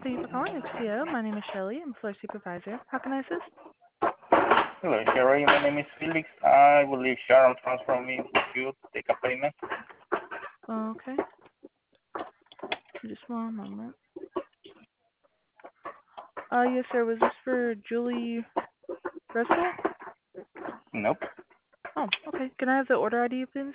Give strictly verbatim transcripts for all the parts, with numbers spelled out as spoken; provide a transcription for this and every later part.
Thank you for calling X P O. My name is Shelly. I'm floor supervisor. How can I assist? Hello, Sherry. My name is Felix. I will leave Sharon transfer me with you to take a payment. Okay. Just one moment. Uh, yes, sir. Was this for Julie Russell? Nope. Oh, okay. Can I have the order I D, please?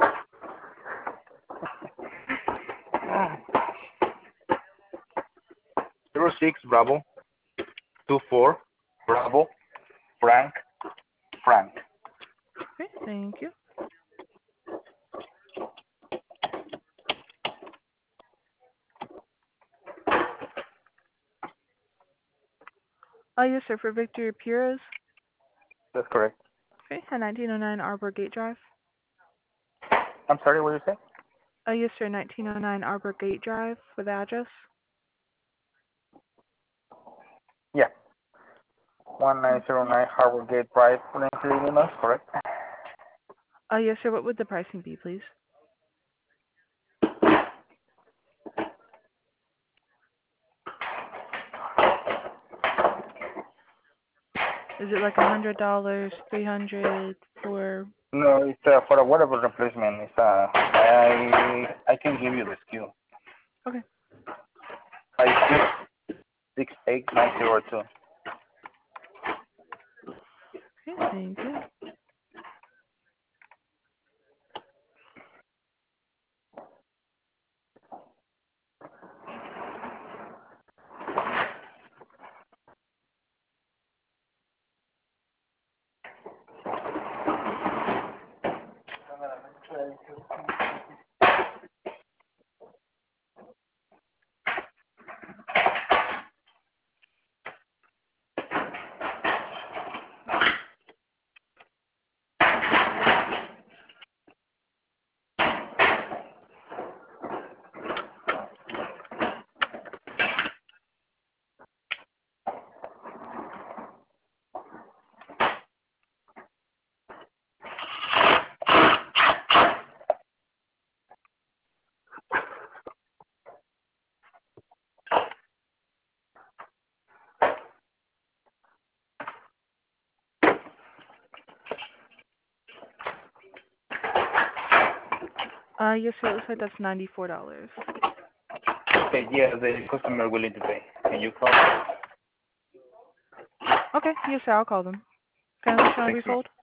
Zero six Bravo two four Bravo Frank Frank. Okay, thank you. Uh, yes, sir. For Victor Pires. That's correct. Okay, at nineteen oh nine Arbor Gate Drive. I'm sorry, what did you say? Uh, yes, sir. nineteen oh nine Arbor Gate Drive for the address. Yeah. one nine zero nine Harbor Gate Drive, Plainfield, Illinois, correct? Uh, yes, sir. What would the pricing be, please? Is it like a hundred dollars, three hundred for? No, it's uh, for a whatever replacement. It's uh, I I can give you the skill. Okay. Five six six eight nine zero two. Okay, thank you. Uh, yes, sir. It looks like that's ninety-four dollars. Okay, yeah, the customer willing to pay. Can you call? Okay, yes, sir. I'll call them. Can I put you on a Thank brief you. hold?